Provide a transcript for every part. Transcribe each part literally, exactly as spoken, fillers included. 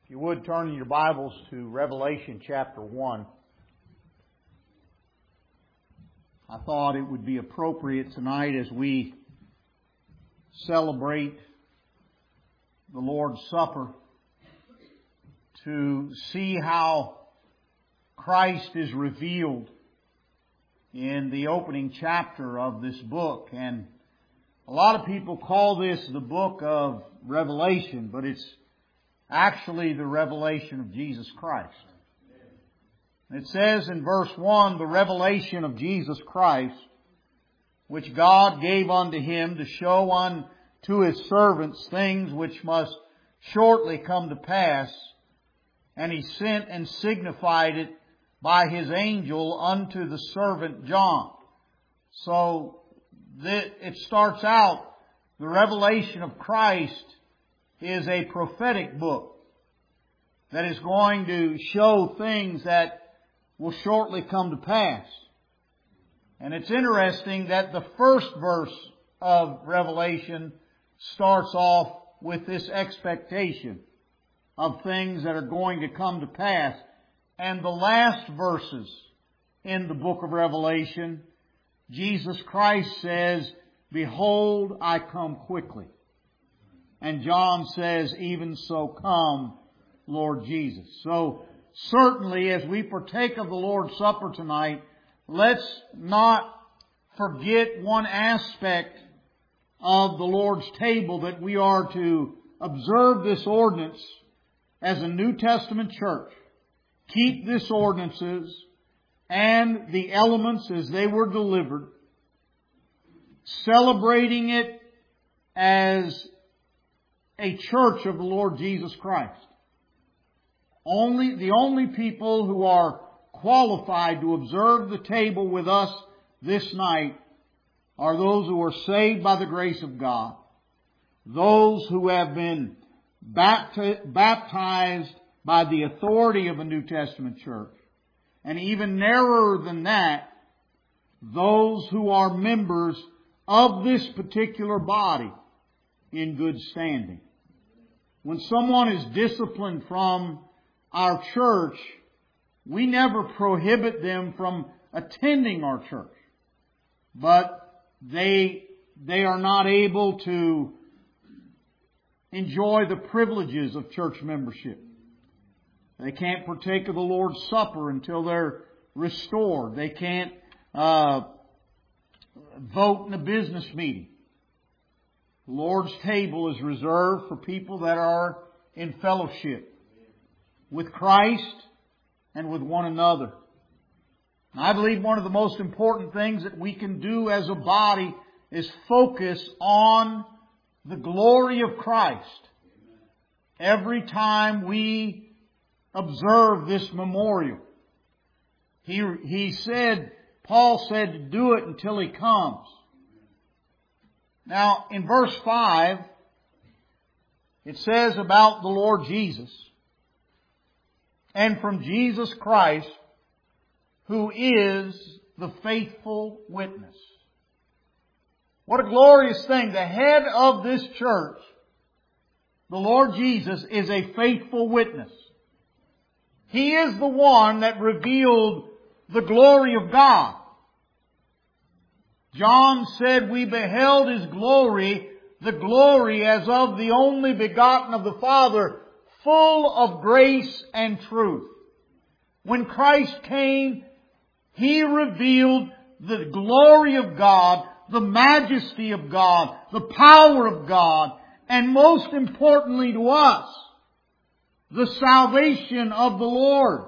If you would turn in your Bibles to Revelation chapter one. I thought it would be appropriate tonight as we celebrate the Lord's Supper to see how Christ is revealed in the opening chapter of this book. And a lot of people call this the book of Revelation, but it's actually the revelation of Jesus Christ. It says in verse one, the revelation of Jesus Christ, which God gave unto Him to show unto His servants things which must shortly come to pass. And He sent and signified it by His angel unto the servant John. So it starts out, the revelation of Christ is a prophetic book that is going to show things that will shortly come to pass. And it's interesting that the first verse of Revelation starts off with this expectation of things that are going to come to pass. And the last verses in the book of Revelation, Jesus Christ says, "Behold, I come quickly." And John says, "Even so come, Lord Jesus." So certainly as we partake of the Lord's Supper tonight, let's not forget one aspect of the Lord's table, that we are to observe this ordinance as a New Testament church. Keep this ordinances and the elements as they were delivered, celebrating it as a church of the Lord Jesus Christ. Only, the only people who are qualified to observe the table with us this night are those who are saved by the grace of God, those who have been baptized by the authority of a New Testament church, and even narrower than that, those who are members of this particular body in good standing. When someone is disciplined from our church, we never prohibit them from attending our church. But they, they are not able to enjoy the privileges of church membership. They can't partake of the Lord's Supper until they're restored. They can't uh, vote in a business meeting. The Lord's table is reserved for people that are in fellowship with Christ and with one another. I believe one of the most important things that we can do as a body is focus on the glory of Christ. Every time we observe this memorial, he, he said, Paul said to do it until He comes. Now, in verse five, it says about the Lord Jesus, "And from Jesus Christ, who is the faithful witness." What a glorious thing. The head of this church, the Lord Jesus, is a faithful witness. He is the one that revealed the glory of God. John said, "We beheld His glory, the glory as of the only begotten of the Father, full of grace and truth." When Christ came, He revealed the glory of God, the majesty of God, the power of God, and most importantly to us, the salvation of the Lord.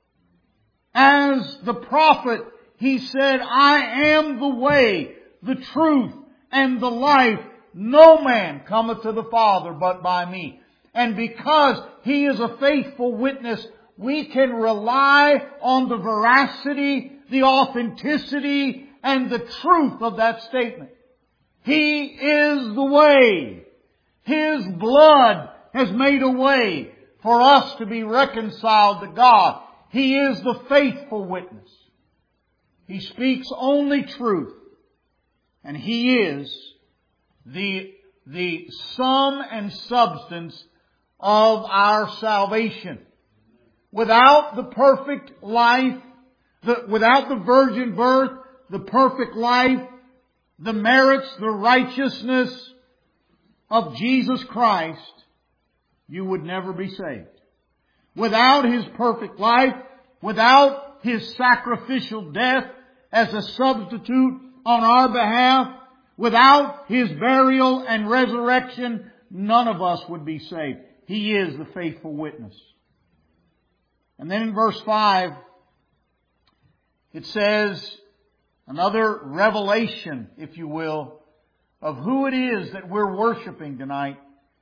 As the prophet, he said, "I am the way, the truth, and the life. No man cometh to the Father but by me." And because He is a faithful witness, we can rely on the veracity, the authenticity, and the truth of that statement. He is the way. His blood has made a way for us to be reconciled to God. He is the faithful witness. He speaks only truth. And He is the, the sum and substance of our salvation. Without the perfect life, the, without the virgin birth, the perfect life, the merits, the righteousness of Jesus Christ, you would never be saved. Without His perfect life, without His sacrificial death as a substitute on our behalf, without His burial and resurrection, none of us would be saved. He is the faithful witness. And then in verse five, it says, another revelation, if you will, of who it is that we're worshiping tonight.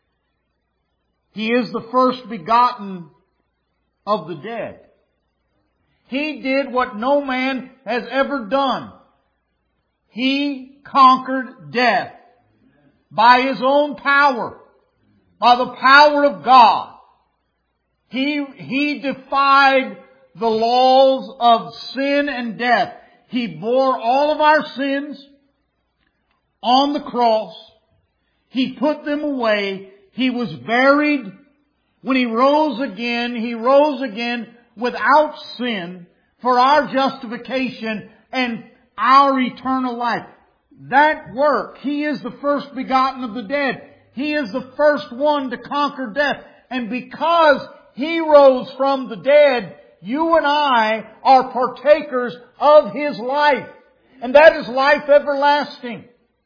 He is the first begotten of the dead. He did what no man has ever done. He conquered death by His own power, by the power of God. He, He defied the laws of sin and death. He bore all of our sins on the cross. He put them away. He was buried. When He rose again, He rose again without sin for our justification and our eternal life. That work, He is the first begotten of the dead. He is the first one to conquer death. And because He rose from the dead, you and I are partakers of His life. And that is life everlasting.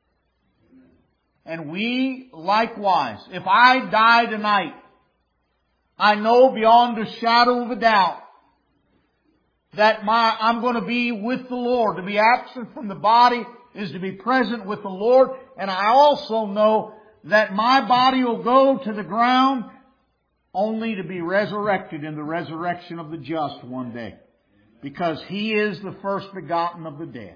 And we likewise, if I die tonight, I know beyond a shadow of a doubt that my, I'm going to be with the Lord. To be absent from the body is to be present with the Lord. And I also know that my body will go to the ground only to be resurrected in the resurrection of the just one day. Because He is the first begotten of the dead.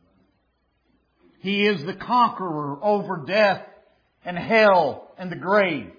He is the conqueror over death and hell and the grave.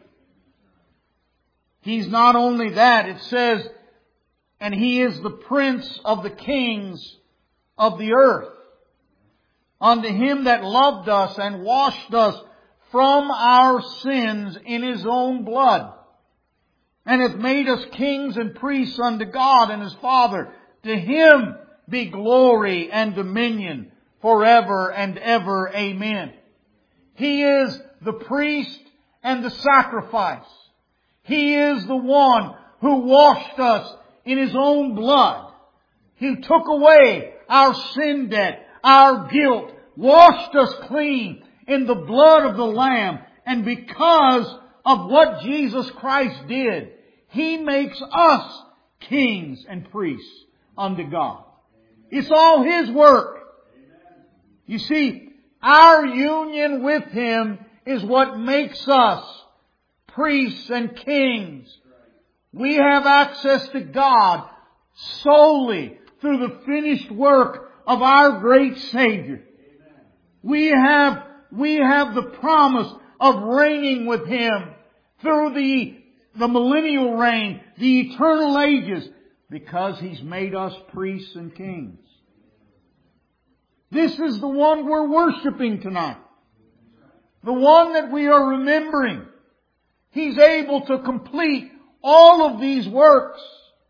He's not only that, it says, and He is the Prince of the kings of the earth. Unto Him that loved us and washed us from our sins in His own blood, and hath made us kings and priests unto God and His Father. To Him be glory and dominion forever and ever. Amen. He is the priest and the sacrifice. He is the one who washed us in His own blood. He took away our sin debt, our guilt, washed us clean in the blood of the Lamb. And because of what Jesus Christ did, He makes us kings and priests unto God. It's all His work. You see, our union with Him is what makes us priests and kings. We have access to God solely through the finished work of our great Savior. We have, we have the promise of reigning with Him through the, the millennial reign, the eternal ages, because He's made us priests and kings. This is the one we're worshiping tonight. The one that we are remembering. He's able to complete all of these works.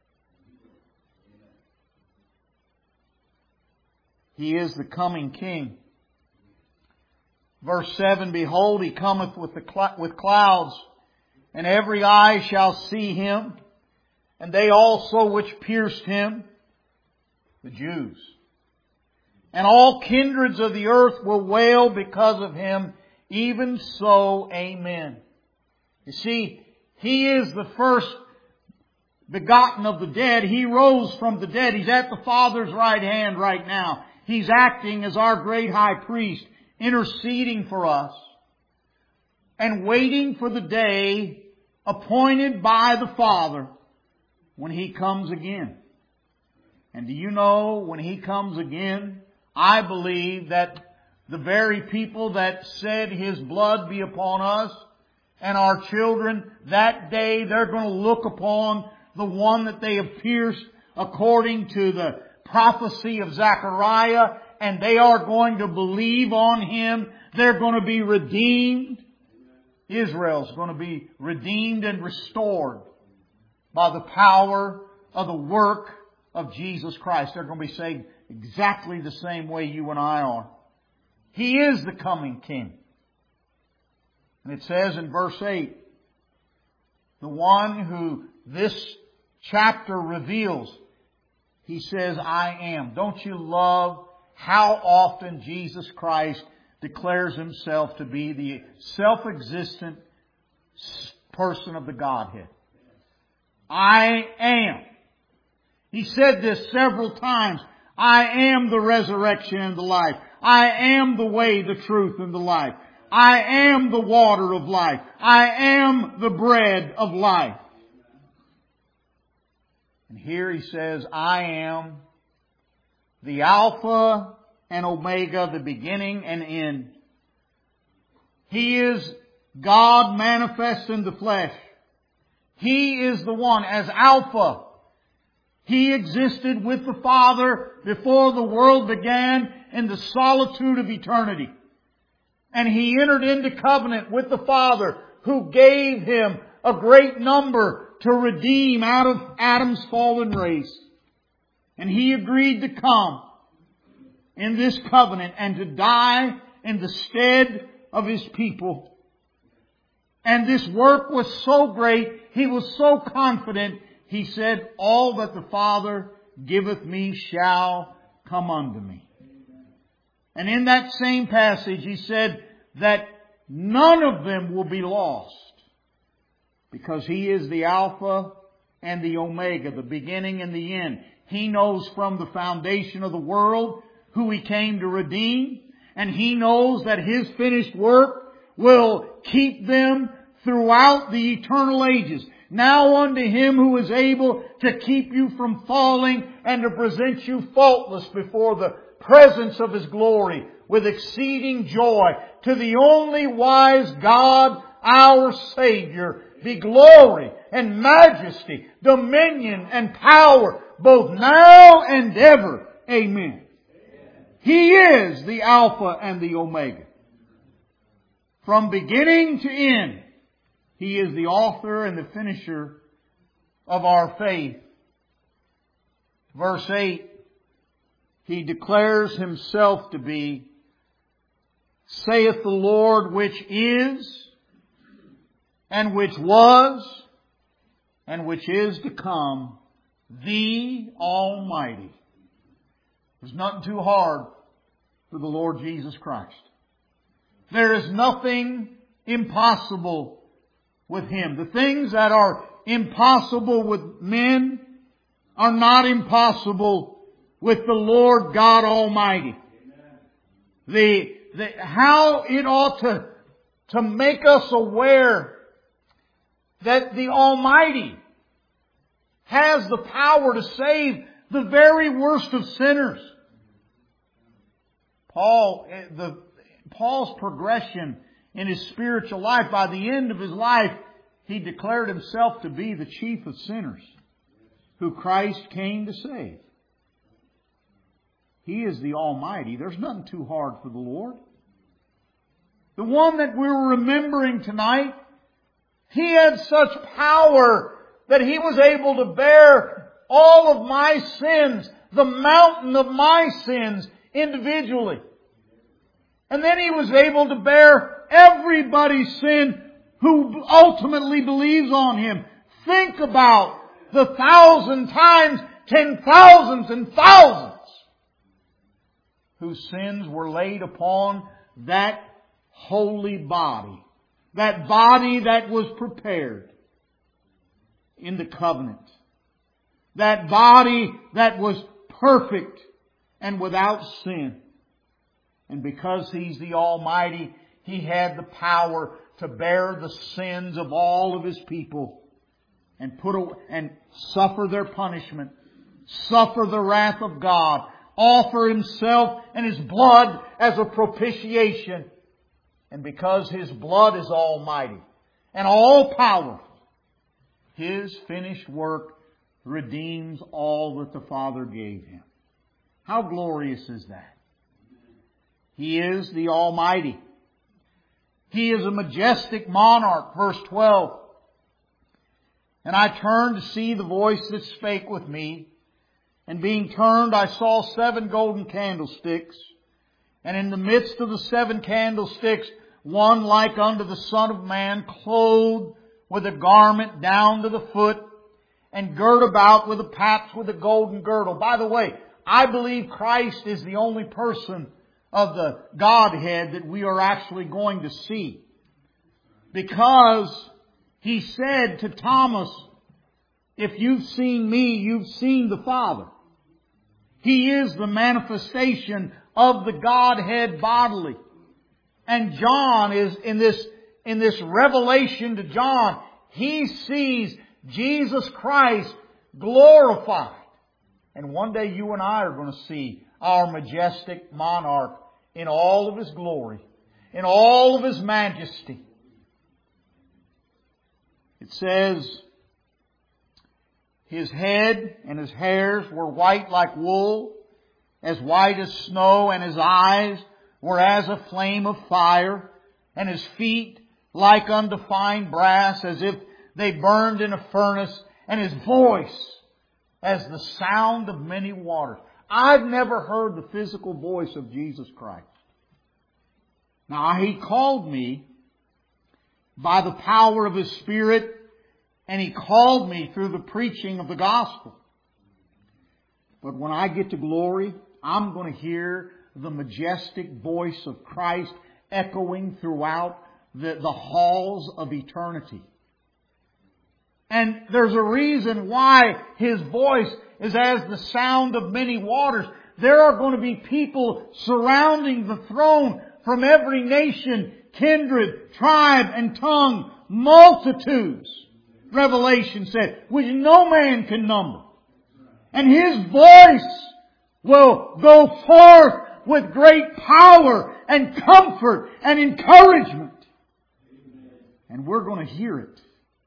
He is the coming King. Verse seven, Behold, He cometh with, the cl- with clouds, and every eye shall see Him, and they also which pierced Him, the Jews. And all kindreds of the earth will wail because of Him. Even so, Amen. You see, He is the first begotten of the dead. He rose from the dead. He's at the Father's right hand right now. He's acting as our great high priest, interceding for us and waiting for the day appointed by the Father when He comes again. And do you know, when He comes again, I believe that the very people that said His blood be upon us and our children, that day they're going to look upon the one that they have pierced according to the prophecy of Zechariah, and they are going to believe on Him. They're going to be redeemed. Israel's going to be redeemed and restored by the power of the work of Jesus Christ. They're going to be saved exactly the same way you and I are. He is the coming King. And it says in verse eight, the one who this chapter reveals, He says, I am. Don't you love how often Jesus Christ declares Himself to be the self-existent person of the Godhead? I am. He said this several times. I am the resurrection and the life. I am the way, the truth, and the life. I am the water of life. I am the bread of life. And here He says, I am the Alpha and Omega, the beginning and end. He is God manifest in the flesh. He is the one as Alpha. He existed with the Father before the world began in the solitude of eternity. And He entered into covenant with the Father, who gave Him a great number to redeem out of Adam's fallen race. And He agreed to come in this covenant and to die in the stead of His people. And this work was so great, He was so confident, He said, all that the Father giveth me shall come unto me. And in that same passage, He said that none of them will be lost, because He is the Alpha and the Omega, the beginning and the end. He knows from the foundation of the world who He came to redeem, and He knows that His finished work will keep them throughout the eternal ages. Now unto Him who is able to keep you from falling and to present you faultless before the presence of His glory with exceeding joy, to the only wise God, our Savior, be glory and majesty, dominion and power, both now and ever. Amen. He is the Alpha and the Omega. From beginning to end, He is the author and the finisher of our faith. Verse eight, He declares Himself to be, saith the Lord, which is, and which was, and which is to come, the Almighty. There's nothing too hard for the Lord Jesus Christ. There is nothing impossible with Him. The things that are impossible with men are not impossible with the Lord God Almighty. The, the, how it ought to, to make us aware that the Almighty has the power to save the very worst of sinners. Paul, the, Paul's progression in his spiritual life, by the end of his life, he declared himself to be the chief of sinners who Christ came to save. He is the Almighty. There's nothing too hard for the Lord. The one that we're remembering tonight, He had such power that He was able to bear all of my sins, the mountain of my sins, individually. And then He was able to bear everybody's sin who ultimately believes on Him. Think about the thousand times, ten thousands and thousands whose sins were laid upon that holy body. That body that was prepared in the covenant. That body that was perfect and without sin. And because He's the Almighty, He had the power to bear the sins of all of His people and put a, and suffer their punishment, suffer the wrath of God, offer Himself and His blood as a propitiation. And because His blood is almighty and all powerful, His finished work redeems all that the Father gave Him. How glorious is that? He is the Almighty. He is a majestic monarch. Verse twelve. And I turned to see the voice that spake with me. And being turned, I saw seven golden candlesticks. And in the midst of the seven candlesticks, one like unto the Son of Man, clothed with a garment down to the foot, and girt about with a paps with a golden girdle. By the way, I believe Christ is the only person of the Godhead that we are actually going to see. Because He said to Thomas, if you've seen me, you've seen the Father. He is the manifestation of the Godhead bodily. And John is in this, in this revelation to John, he sees Jesus Christ glorified. And one day you and I are going to see our majestic monarch in all of His glory, in all of His majesty. It says, His head and His hairs were white like wool, as white as snow, and His eyes were as a flame of fire, and His feet like unto fine brass, as if they burned in a furnace, and His voice as the sound of many waters. I've never heard the physical voice of Jesus Christ. Now, He called me by the power of His Spirit, and He called me through the preaching of the gospel. But when I get to glory, I'm going to hear the majestic voice of Christ echoing throughout the, the halls of eternity. And there's a reason why His voice is as the sound of many waters. There are going to be people surrounding the throne from every nation, kindred, tribe, and tongue, multitudes. Revelation said, which no man can number. And His voice will go forth with great power and comfort and encouragement. And we're going to hear it.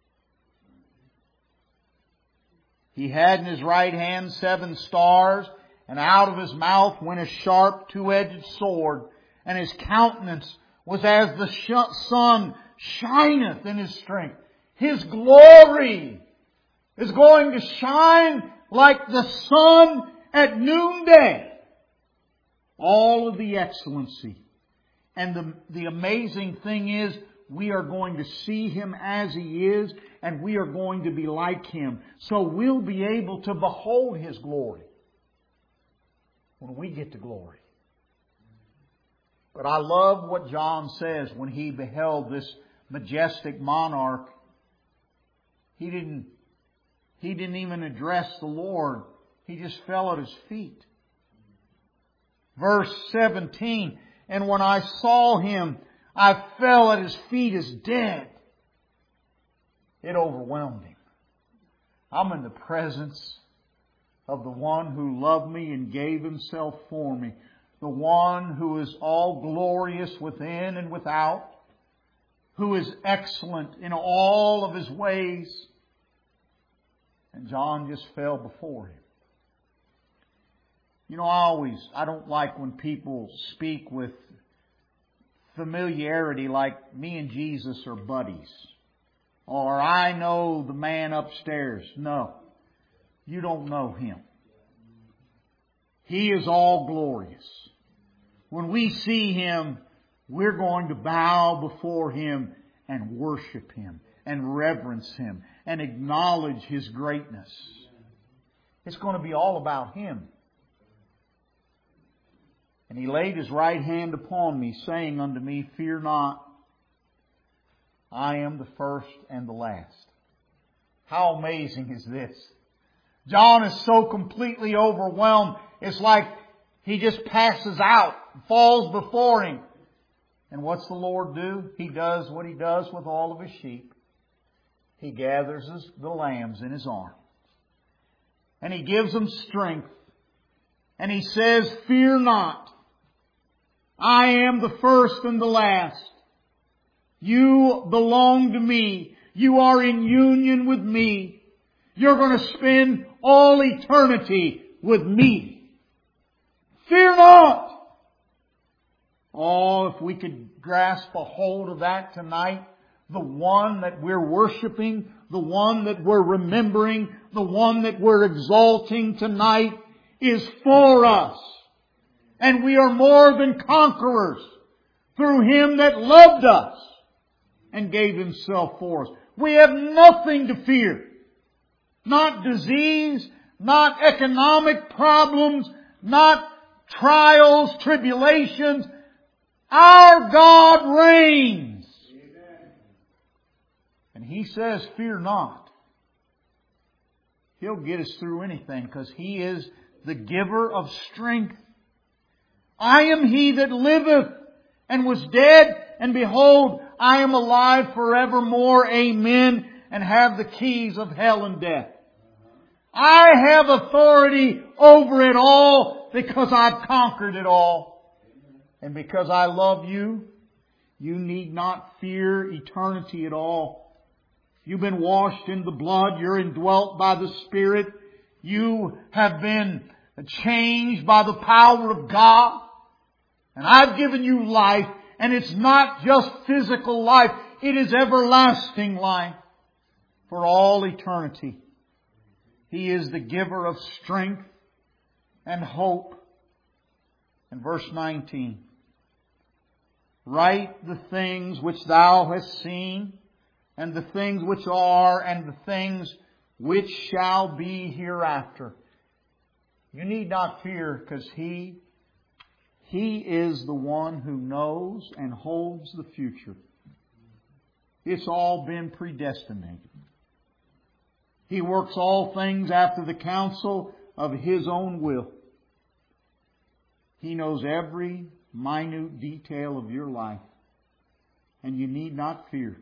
He had in His right hand seven stars, and out of His mouth went a sharp two-edged sword, and His countenance was as the sun shineth in His strength. His glory is going to shine like the sun at noonday. All of the excellency. And the, the amazing thing is, we are going to see Him as He is, and we are going to be like Him. So we'll be able to behold His glory when we get to glory. But I love what John says when he beheld this majestic monarch. He didn't, he didn't even address the Lord. He just fell at His feet. Verse seventeen, and when I saw Him, I fell at His feet as dead. It overwhelmed him. I'm in the presence of the one who loved me and gave Himself for me. The one who is all glorious within and without. Who is excellent in all of His ways. And John just fell before Him. You know, I always, I don't like when people speak with familiarity like me and Jesus are buddies. Or I know the man upstairs. No. You don't know Him. He is all glorious. When we see Him, we're going to bow before Him and worship Him and reverence Him and acknowledge His greatness. It's going to be all about Him. And He laid His right hand upon me, saying unto me, fear not, I am the first and the last. How amazing is this? John is so completely overwhelmed. It's like he just passes out, falls before Him. And what's the Lord do? He does what He does with all of His sheep. He gathers his, the lambs in His arms. And He gives them strength. And He says, fear not. I am the first and the last. You belong to me. You are in union with me. You're going to spend all eternity with me. Fear not. Oh, if we could grasp a hold of that tonight, the one that we're worshiping, the one that we're remembering, the one that we're exalting tonight is for us. And we are more than conquerors through Him that loved us and gave Himself for us. We have nothing to fear. Not disease, not economic problems, not trials, tribulations. Our God reigns. Amen. And He says, fear not. He'll get us through anything because He is the giver of strength. I am He that liveth and was dead, and behold, I am alive forevermore. Amen. And have the keys of hell and death. I have authority over it all because I've conquered it all. And because I love you, you need not fear eternity at all. You've been washed in the blood. You're indwelt by the Spirit. You have been changed by the power of God. And I've given you life. And it's not just physical life. It is everlasting life for all eternity. He is the giver of strength and hope. And verse nineteen. Write the things which thou hast seen, and the things which are, and the things which shall be hereafter. You need not fear, because He, He is the one who knows and holds the future. It's all been predestinated. He works all things after the counsel of His own will. He knows every minute detail of your life. And you need not fear.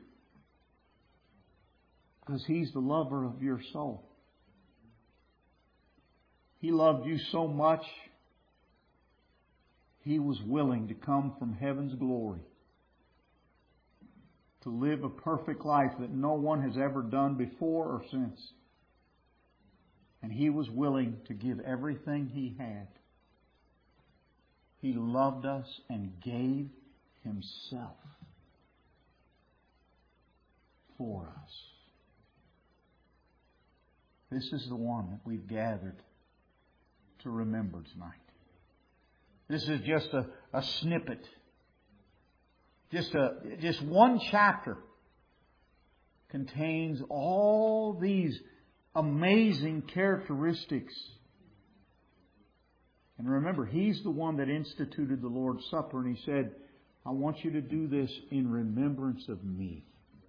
Because He's the lover of your soul. He loved you so much, He was willing to come from heaven's glory to live a perfect life that no one has ever done before or since. And He was willing to give everything He had. He loved us and gave Himself for us. This is the one that we've gathered to remember tonight. This is just a, a snippet. Just a just one chapter contains all these amazing characteristics. And remember, He's the one that instituted the Lord's Supper, and He said, I want you to do this in remembrance of Me.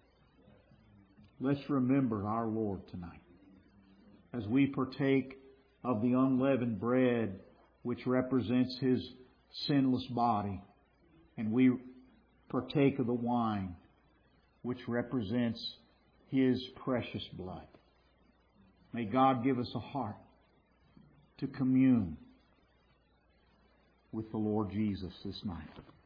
Let's remember our Lord tonight as we partake of the unleavened bread, which represents His sinless body, and we partake of the wine, which represents His precious blood. May God give us a heart to commune with the Lord Jesus this night.